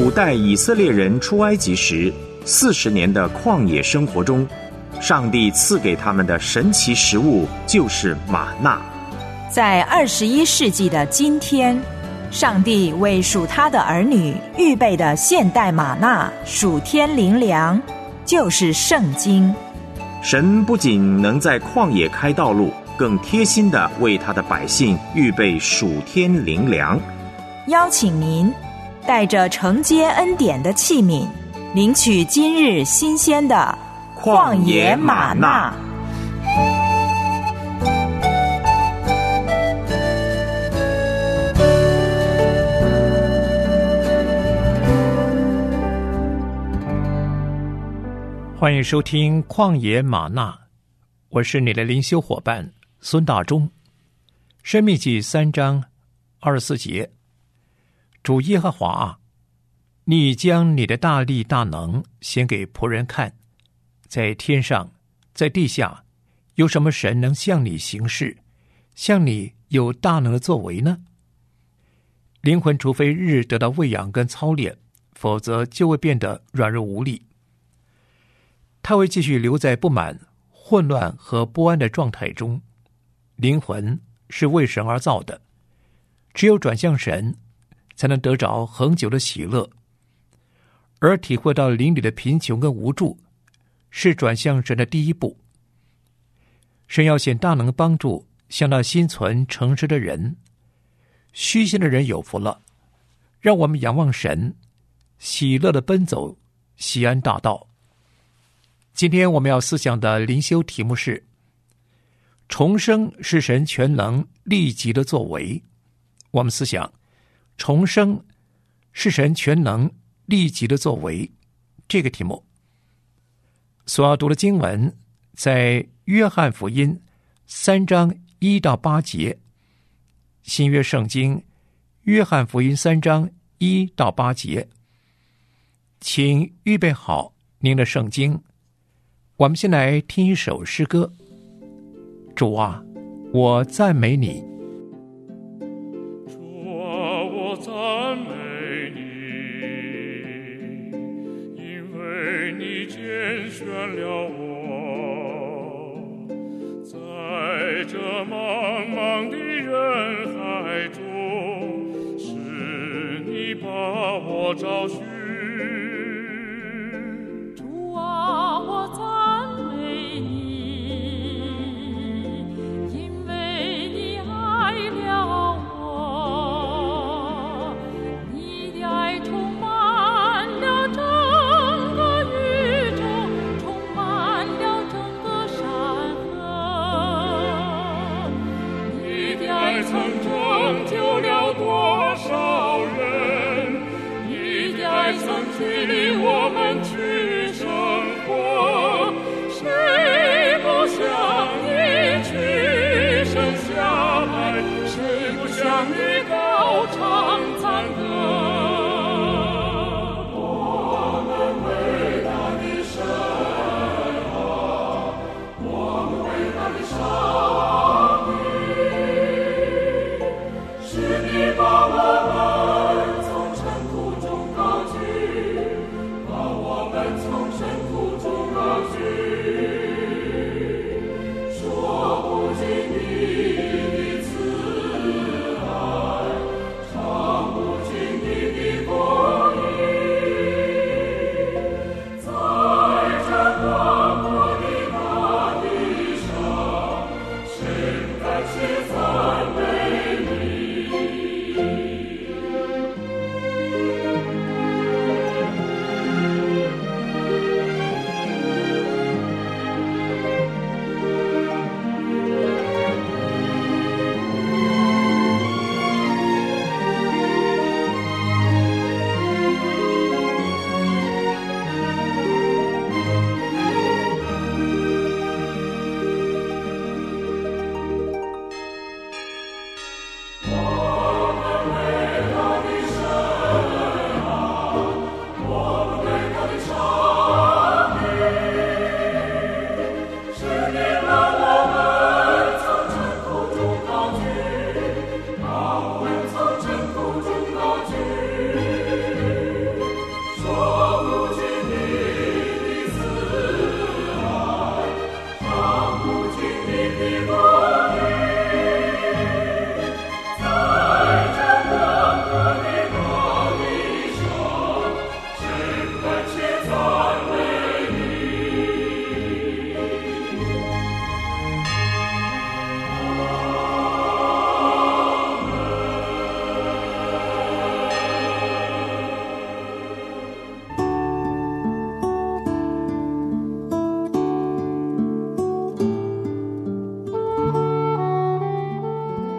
古代以色列人出埃及时40年的旷野生活中，上帝赐给他们的神奇食物就是玛纳。 在21世纪的今天，上帝为属他的儿女预备的现代玛纳属天灵粮，就是圣经。 神不仅能在旷野开道路，更贴心地为他的百姓预备属天灵粮。 邀请您带着承接恩典的器皿，领取今日新鲜的旷野玛纳。 欢迎收听旷野玛纳，我是你的灵修伙伴孙大中。申命记3章24节，主耶和华啊，你将你的大力大能显给仆人看，在天上在地下，有什么神能向你行事，向你有大能的作为呢？灵魂除非日得到喂养跟操练，否则就会变得软弱无力。他会继续留在不满、混乱和不安的状态中。灵魂是为神而造的，只有转向神，才能得着恒久的喜乐。而体会到灵里的贫穷跟无助，是转向神的第一步。神要显大能帮助向那心存诚实的人。虚心的人有福了，让我们仰望神，喜乐的奔走西安大道。今天我们要思想的灵修题目是：重生是神全能立即的作为。我们思想，重生是神全能立即的作为这个题目。所要读的经文在约翰福音3章1到8节，新约圣经约翰福音3章1到8节。请预备好您的圣经，我们先来听一首诗歌。主啊，我赞美你。 主啊，我赞美你，因为你拣选了我，在这茫茫的人海中，是你把我找寻。 主啊，我赞美你，因为你爱了我，你的爱充满了整个宇宙，充满了整个山河，你的爱曾拯救了多少人，你的爱曾驱离我们去生活，谁不向你屈身下拜，谁不向你高唱赞歌。我们伟大的神啊，我们伟大的上帝，是你把我们从尘土中高举，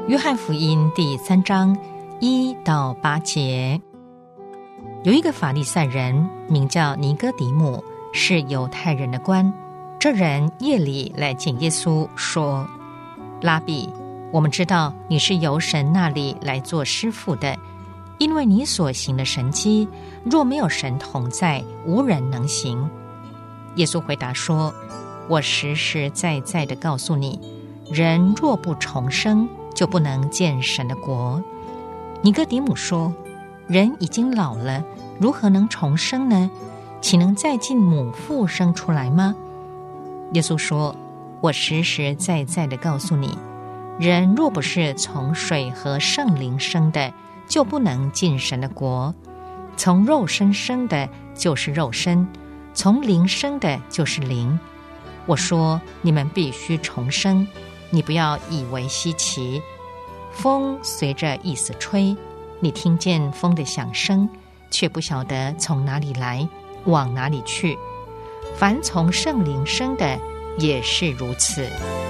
约翰福音第3章1到8节。有一个法利赛人名叫尼哥底母，是犹太人的官。这人夜里来见耶稣，说：拉比，我们知道你是由神那里来做师傅的，因为你所行的神迹，若没有神同在，无人能行。耶稣回答说：我实实在在地告诉你，人若不重生，就不能见神的国。尼哥底母说：人已经老了，如何能重生呢？岂能再进母腹生出来吗？耶稣说：我实实在在地告诉你，人若不是从水和圣灵生的，就不能进神的国。从肉身生的就是肉身，从灵生的就是灵。我说你们必须重生，你不要以为稀奇。风随着意思吹，你听见风的响声，却不晓得从哪里来，往哪里去。凡从圣灵生的也是如此。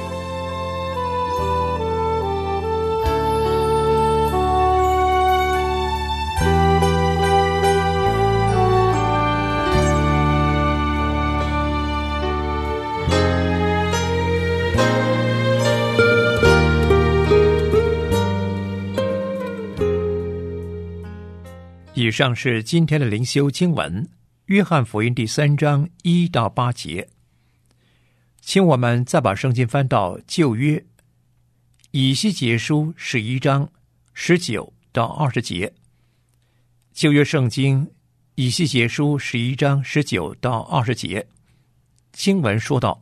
以上是今天的灵修经文，约翰福音第3章1到8节。请我们再把圣经翻到旧约以西结书11章19到20节。旧约圣经以西结书11章19到20节，经文说道：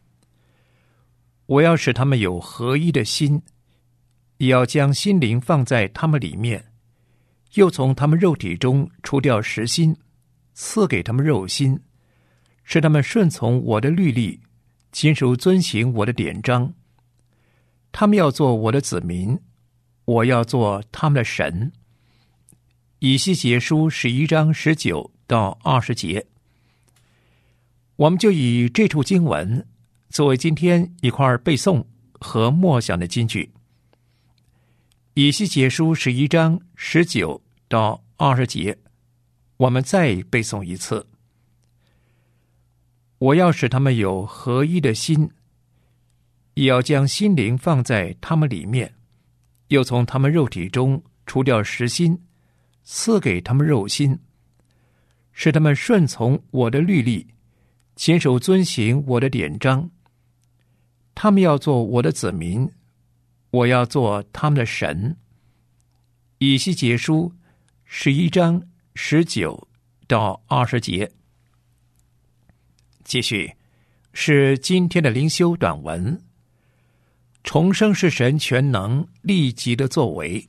我要使他们有合一的心，也要将心灵放在他们里面，又从他们肉体中除掉实心，赐给他们肉心，使他们顺从我的律例，谨守遵行我的典章。他们要做我的子民，我要做他们的神。以西结书11章19到20节。我们就以这处经文作为今天一块背诵和默想的金句。以西结书11章19到20节，我们再背诵一次。我要使他们有合一的心，也要将心灵放在他们里面，又从他们肉体中除掉实心，赐给他们肉心，使他们顺从我的律例，谨守遵行我的典章。他们要做我的子民，我要做他们的神。以西结书11章19到20节。继续是今天的灵修短文。重生是神全能立即的作为。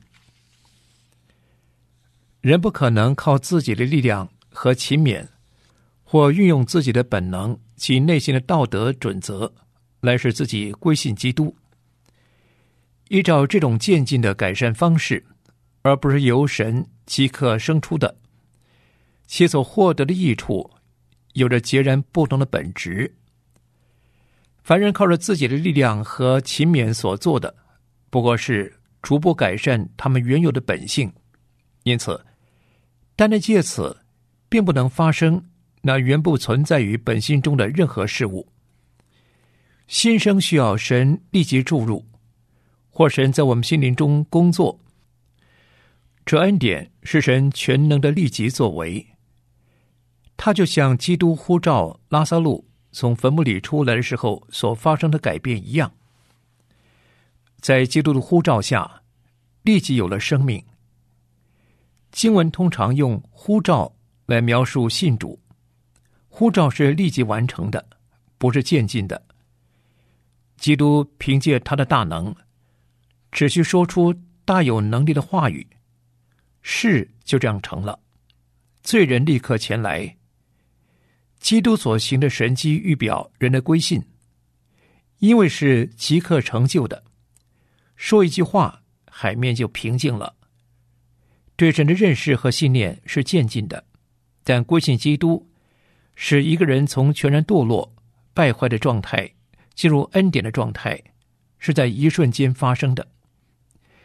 人不可能靠自己的力量和勤勉，或运用自己的本能及内心的道德准则来使自己归信基督。依照这种渐进的改善方式，而不是由神即刻生出的，其所获得的益处有着截然不同的本质。凡人靠着自己的力量和勤勉所做的，不过是逐步改善他们原有的本性，因此单单借此并不能发生那原不存在于本性中的任何事物。新生需要神立即注入，或神在我们心灵中工作。这恩典是神全能的立即作为，它就像基督呼召拉撒路从坟墓里出来的时候所发生的改变一样。在基督的呼召下，立即有了生命。经文通常用呼召来描述信主，呼召是立即完成的，不是渐进的。基督凭借他的大能，只需说出大有能力的话语，事就这样成了，罪人立刻前来。基督所行的神迹预表人的归信，因为是即刻成就的。说一句话，海面就平静了。对神的认识和信念是渐进的，但归信基督，使一个人从全然堕落、败坏的状态进入恩典的状态，是在一瞬间发生的。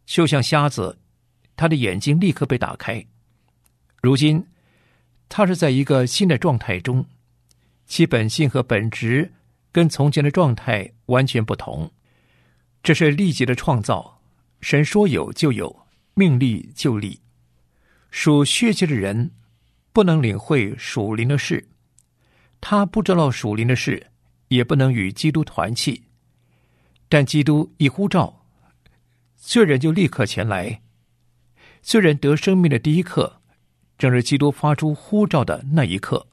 就像瞎子，他的眼睛立刻被打开。如今他是在一个新的状态中，其本性和本质跟从前的状态完全不同。这是立即的创造，神说有就有，命立就立。属血气的人不能领会属灵的事，他不知道属灵的事，也不能与基督团契。但基督一呼召，罪人就立刻前来。罪人得生命的第一刻，正是基督发出呼召的那一刻。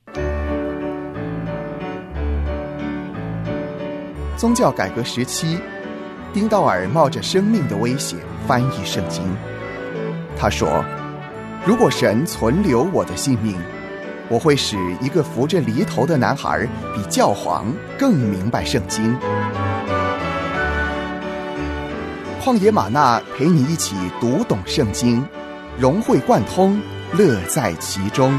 宗教改革时期，丁道尔冒着生命的危险翻译圣经。他说，如果神存留我的性命，我会使一个扶着犁头的男孩比教皇更明白圣经。旷野吗哪陪你一起读懂圣经，融会贯通，乐在其中。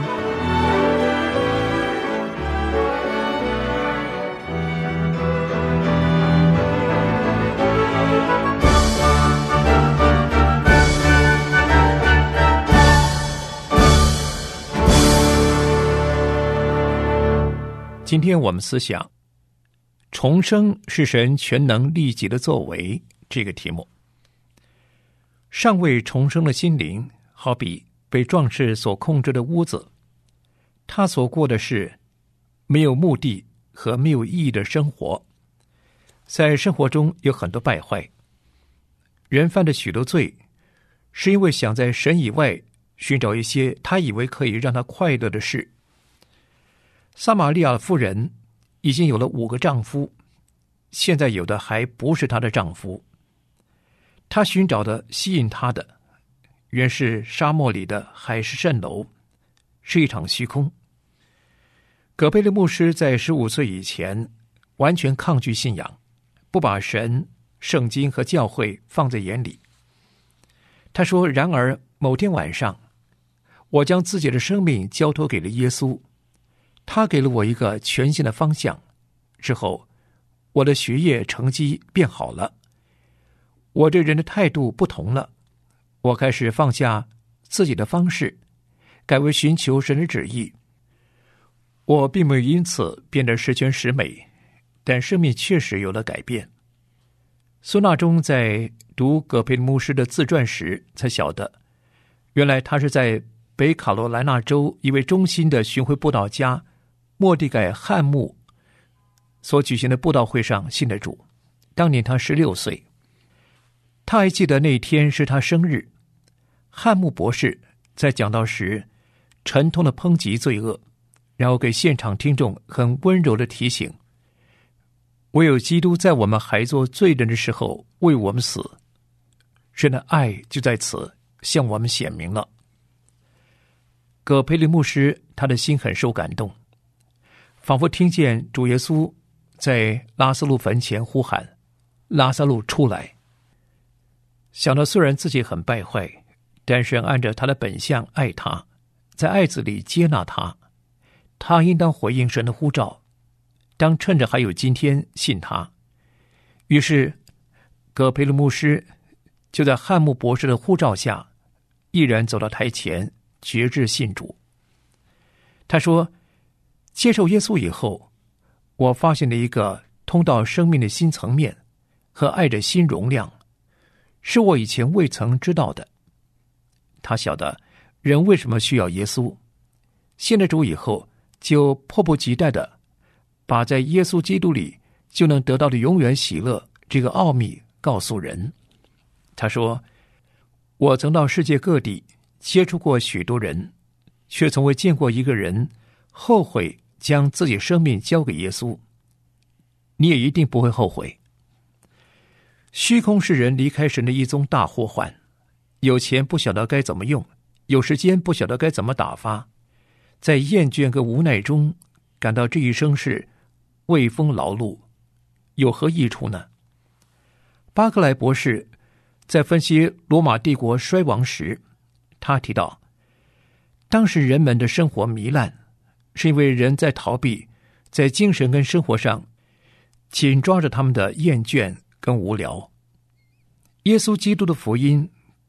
今天我们思想重生是神全能利己的作为这个题目。尚未重生的心灵好比被壮士所控制的屋子，他所过的是没有目的和没有意义的生活。在生活中有很多败坏，人犯的许多罪是因为想在神以外寻找一些他以为可以让他快乐的事。撒玛利亚妇人已经有了5个丈夫，现在有的还不是她的丈夫。她寻找的吸引她的原是沙漠里的海市蜃楼，是一场虚空。葛贝勒牧师在15岁以前完全抗拒信仰，不把神、圣经和教会放在眼里。他说，然而某天晚上，我将自己的生命交托给了耶稣，他给了我一个全新的方向。之后我的学业成绩变好了，我对人的态度不同了，我开始放下自己的方式，改为寻求神的旨意。我并没有因此变得十全十美，但生命确实有了改变。苏纳中在读葛培牧师的自传时才晓得，原来他是在北卡罗来纳州一位忠心的巡回布道家莫蒂改汉姆所举行的布道会上信的主。当年他16岁，他还记得那天是他生日。汉姆博士在讲道时沉痛的抨击罪恶，然后给现场听众很温柔的提醒，唯有基督在我们还做罪人的时候为我们死，神的爱就在此向我们显明了。葛培利牧师他的心很受感动，仿佛听见主耶稣在拉撒路坟前呼喊，拉撒路出来。想到虽然自己很败坏，但神按着他的本相爱他，在爱子里接纳他，他应当回应神的呼召，当趁着还有今天信他。于是葛培利牧师就在汉姆博士的呼召下，毅然走到台前决志信主。他说，接受耶稣以后，我发现了一个通到生命的新层面和爱的新容量，是我以前未曾知道的。他晓得人为什么需要耶稣，信了主以后就迫不及待地把在耶稣基督里就能得到的永远喜乐这个奥秘告诉人。他说，我曾到世界各地接触过许多人，却从未见过一个人后悔将自己生命交给耶稣。你也一定不会后悔。虚空是人离开神的一宗大祸患，有钱不晓得该怎么用，有时间不晓得该怎么打发，在厌倦和无奈中感到这一生是为风劳碌，有何益处呢？巴克莱博士在分析罗马帝国衰亡时，他提到，当时人们的生活糜烂，是因为人在逃避在精神跟生活上紧抓着他们的厌倦跟无聊。耶稣基督的福音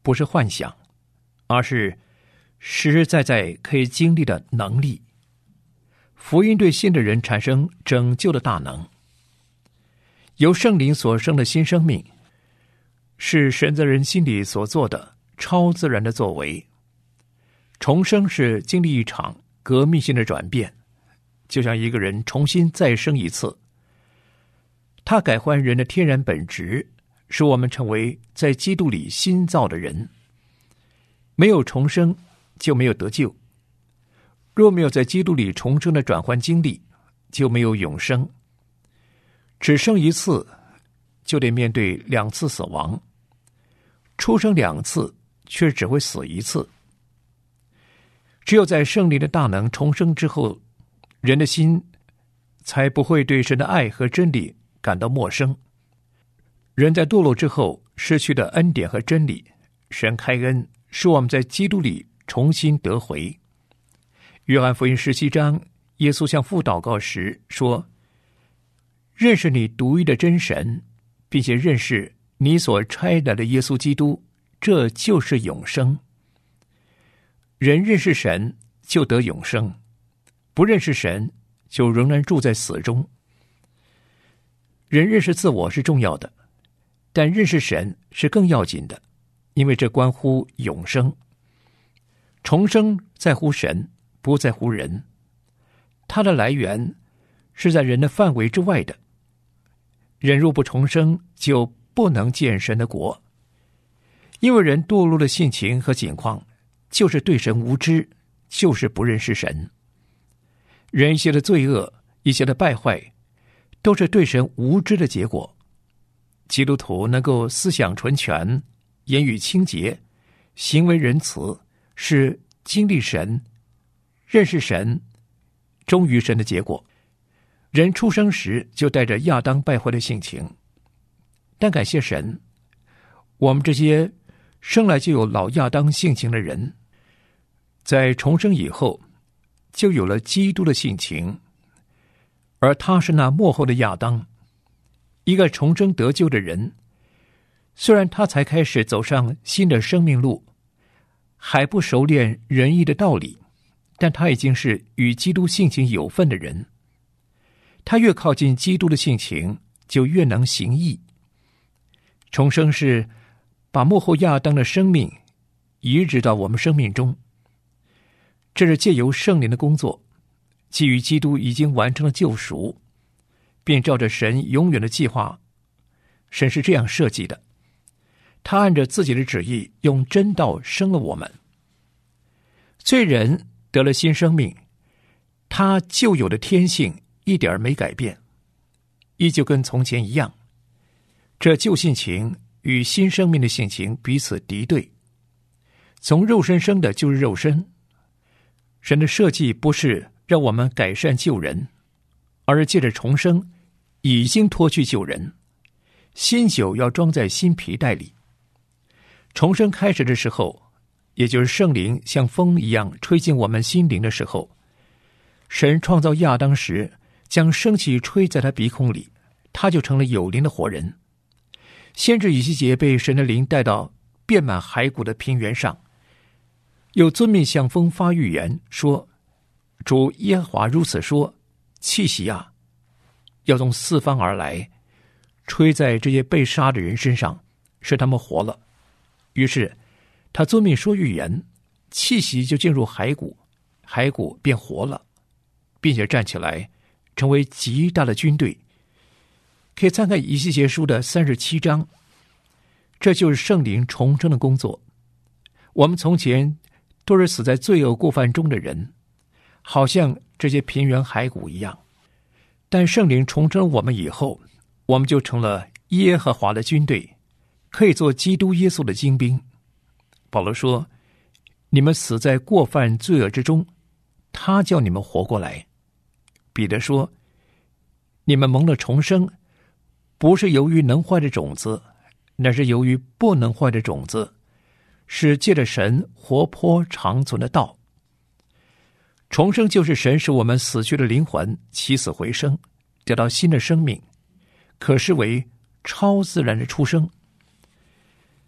不是幻想，而是实实在在可以经历的能力。福音对信的人产生拯救的大能。由圣灵所生的新生命，是神在人心里所做的超自然的作为。重生是经历一场革命性的转变，就像一个人重新再生一次。他改换人的天然本质，使我们成为在基督里新造的人。没有重生，就没有得救。若没有在基督里重生的转换经历，就没有永生。只生一次，就得面对2次死亡。出生2次，却只会死1次。只有在圣灵的大能重生之后，人的心才不会对神的爱和真理感到陌生。人在堕落之后失去的恩典和真理，神开恩使我们在基督里重新得回。约翰福音17章，耶稣向父祷告时说：认识你独一的真神，并且认识你所差来的耶稣基督，这就是永生。人认识神就得永生，不认识神就仍然住在死中。人认识自我是重要的，但认识神是更要紧的，因为这关乎永生。重生在乎神，不在乎人，它的来源是在人的范围之外的。人若不重生，就不能见神的国。因为人堕落的性情和境况，就是对神无知，就是不认识神。人一些的罪恶，一些的败坏，都是对神无知的结果。基督徒能够思想纯全，言语清洁，行为仁慈，是经历神、认识神、忠于神的结果。人出生时就带着亚当败坏的性情，但感谢神，我们这些生来就有老亚当性情的人，在重生以后就有了基督的性情，而他是那末后的亚当。一个重生得救的人，虽然他才开始走上新的生命路，还不熟练仁义的道理，但他已经是与基督性情有份的人。他越靠近基督的性情，就越能行义。重生是把末后亚当的生命移植到我们生命中，这是借由圣灵的工作，基于基督已经完成了救赎，便照着神永远的计划。神是这样设计的，他按着自己的旨意用真道生了我们。罪人得了新生命，他旧有的天性一点没改变，依旧跟从前一样。这旧性情与新生命的性情彼此敌对。从肉身生的就是肉身。神的设计不是让我们改善旧人，而是借着重生已经脱去旧人，新酒要装在新皮袋里。重生开始的时候，也就是圣灵像风一样吹进我们心灵的时候，神创造亚当时将生气吹在他鼻孔里，他就成了有灵的活人。先知以西结被神的灵带到遍满骸骨的平原上，又遵命向风发预言说：主耶和华如此说，气息啊，要从四方而来，吹在这些被杀的人身上，使他们活了。于是他遵命说预言，气息就进入骸骨，骸骨便活了，并且站起来成为极大的军队。可以参看以西结书的37章，这就是圣灵重生的工作。我们从前都是死在罪恶过犯中的人，好像这些平原骸骨一样，但圣灵重生我们以后，我们就成了耶和华的军队，可以做基督耶稣的精兵。保罗说：你们死在过犯罪恶之中，他叫你们活过来。彼得说：你们蒙了重生，不是由于能坏的种子，那是由于不能坏的种子，是借着神活泼长存的道。重生就是神使我们死去的灵魂起死回生，得到新的生命，可视为超自然的出生。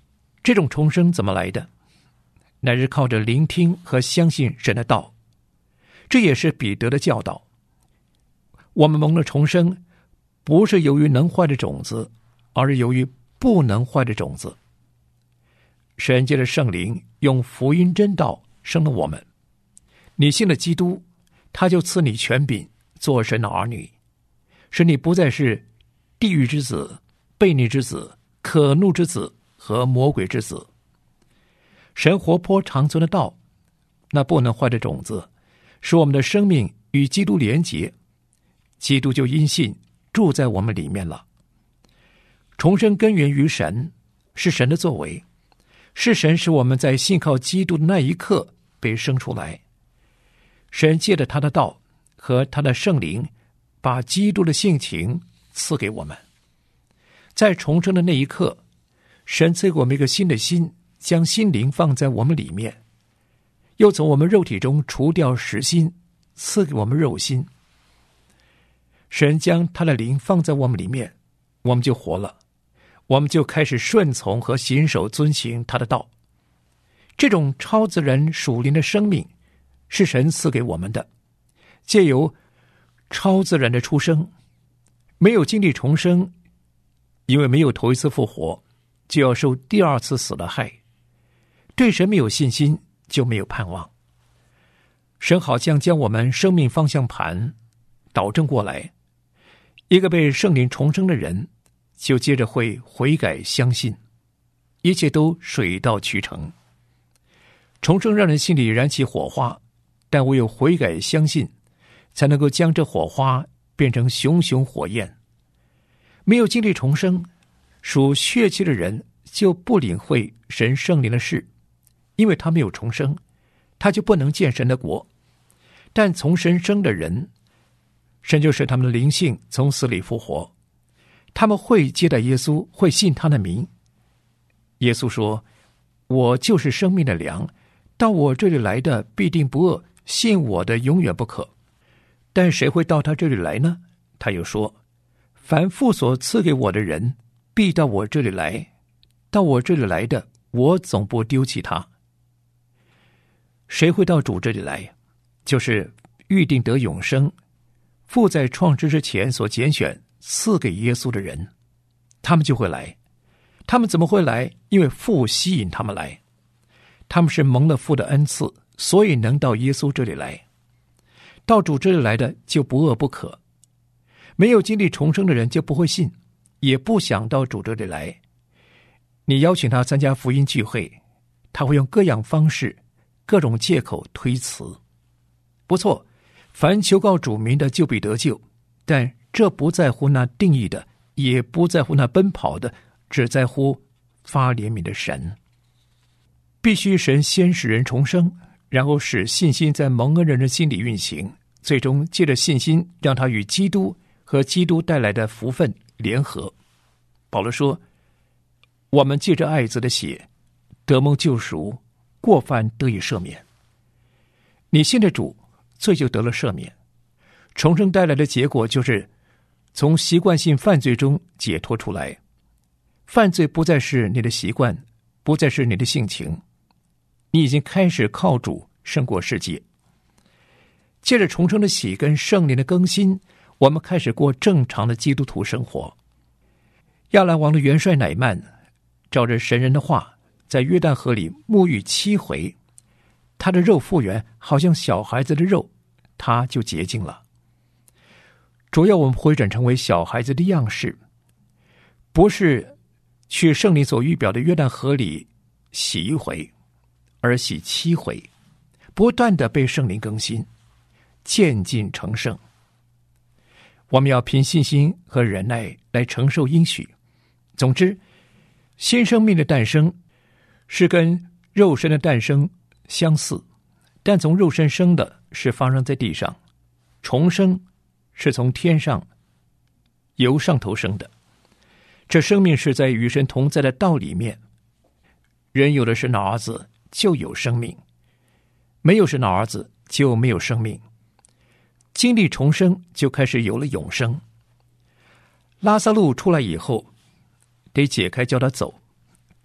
这种重生怎么来的？乃是靠着聆听和相信神的道。这也是彼得的教导。我们蒙了重生，不是由于能坏的种子，而是由于不能坏的种子。神借着圣灵用福音真道生了我们。你信了基督，他就赐你权柄做神的儿女，使你不再是地狱之子、悖逆之子、可怒之子和魔鬼之子。神活泼长存的道，那不能坏的种子，使我们的生命与基督连结，基督就因信住在我们里面了。重生根源于神，是神的作为，是神使我们在信靠基督的那一刻被生出来。神借着他的道和他的圣灵，把基督的性情赐给我们。在重生的那一刻，神赐给我们一个新的心，将心灵放在我们里面，又从我们肉体中除掉实心，赐给我们肉心。神将他的灵放在我们里面，我们就活了，我们就开始顺从和谨守遵行他的道。这种超自然属灵的生命是神赐给我们的，借由超自然的出生。没有经历重生，因为没有头一次复活，就要受第二次死的害。对神没有信心，就没有盼望。神好像将我们生命方向盘导正过来，一个被圣灵重生的人，就接着会悔改相信，一切都水到渠成。重生让人心里燃起火花，但唯有悔改相信，才能够将这火花变成熊熊火焰。没有经历重生，属血气的人就不领会神圣灵的事，因为他没有重生，他就不能见神的国。但从神生的人，神就使他们的灵性从死里复活，他们会接待耶稣，会信他的名。耶稣说：我就是生命的粮，到我这里来的必定不饿，信我的永远不渴。但谁会到他这里来呢？他又说：凡父所赐给我的人，必到我这里来，到我这里来的，我总不丢弃他。谁会到主这里来？就是预定得永生，父在创世之前所拣选赐给耶稣的人，他们就会来。他们怎么会来？因为父吸引他们来。他们是蒙了父的恩赐，所以能到耶稣这里来。到主这里来的就不饿不渴。没有经历重生的人就不会信，也不想到主这里来。你邀请他参加福音聚会，他会用各样方式、各种借口推辞。不错，凡求告主名的就必得救，但这不在乎那定义的，也不在乎那奔跑的，只在乎发怜悯的神。必须神先使人重生，然后使信心在蒙恩人的心里运行，最终借着信心让他与基督和基督带来的福分联合。保罗说：我们借着爱子的血得蒙救赎，过犯得以赦免。你信着主，罪就得了赦免。重生带来的结果就是从习惯性犯罪中解脱出来。犯罪不再是你的习惯，不再是你的性情，你已经开始靠主胜过世界。借着重生的喜跟圣灵的更新，我们开始过正常的基督徒生活。亚兰王的元帅乃曼照着神人的话，在约旦河里沐浴7回，他的肉复原，好像小孩子的肉，他就洁净了。主要我们回转成为小孩子的样式，不是去圣灵所预表的约旦河里洗1回，而洗7回，不断的被圣灵更新，渐进成圣。我们要凭信心和忍耐来承受应许。总之，新生命的诞生是跟肉身的诞生相似，但从肉身生的是发生在地上，重生是从天上由上头生的。这生命是在与神同在的道里面。人有的是那儿子，就有生命；没有是那儿子，就没有生命。经历重生，就开始有了永生。拉撒路出来以后，得解开叫他走，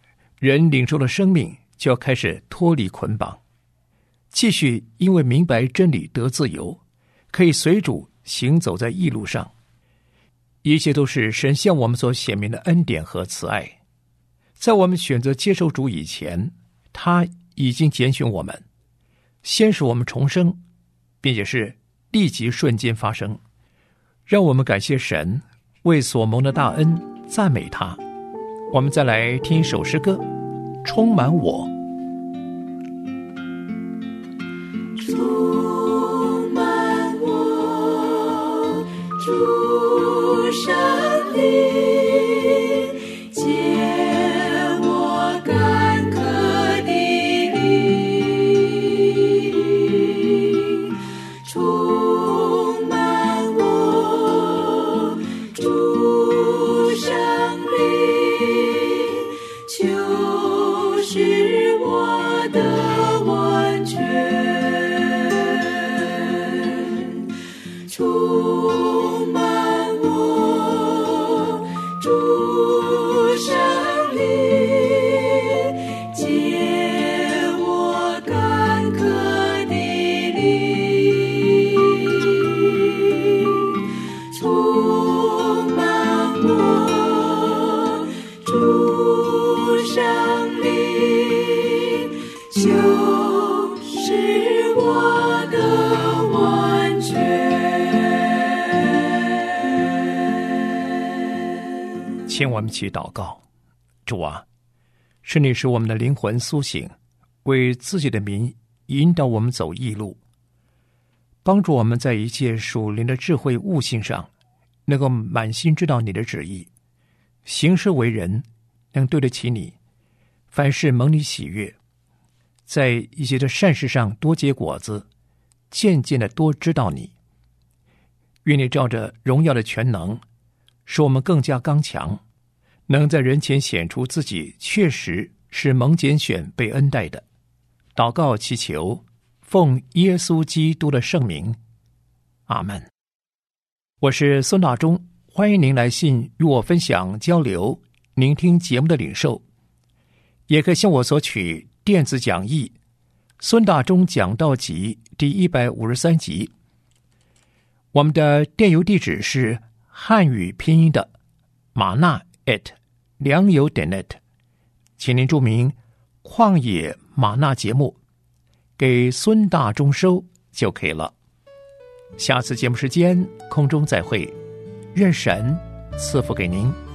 人领受了生命，就要开始脱离捆绑，继续因为明白真理得自由，可以随主行走在义路上。一切都是神向我们所显明的恩典和慈爱。在我们选择接受主以前，他已经拣选我们，先使我们重生，并且是立即瞬间发生。让我们感谢神为所蒙的大恩，赞美他。我们再来听一首诗歌，充满我。 充满我，主圣灵，解我干渴的灵。充满我，主圣灵，就是我的完全。充满我，主圣灵，解我干渴的灵。充满我，主圣灵，就是我的完全。 请我们一起祷告。主啊，是你使我们的灵魂苏醒，为自己的名引导我们走义路，帮助我们在一切属灵的智慧悟性上，能够满心知道你的旨意，行事为人能对得起你，凡事蒙你喜悦，在一些的善事上多结果子，渐渐的多知道你。愿你照着荣耀的全能，使我们更加刚强，能在人前显出自己确实是蒙拣选被恩待的。祷告祈求，奉耶稣基督的圣名，阿们。我是孙大中，欢迎您来信与我分享交流您听节目的领受，也可以向我索取电子讲义孙大中讲道集第153集。我们的电邮地址是汉语拼音的玛纳良友.net， 请您注明旷野玛纳节目，给孙大中收就可以了。下次节目时间空中再会，愿神赐福给您。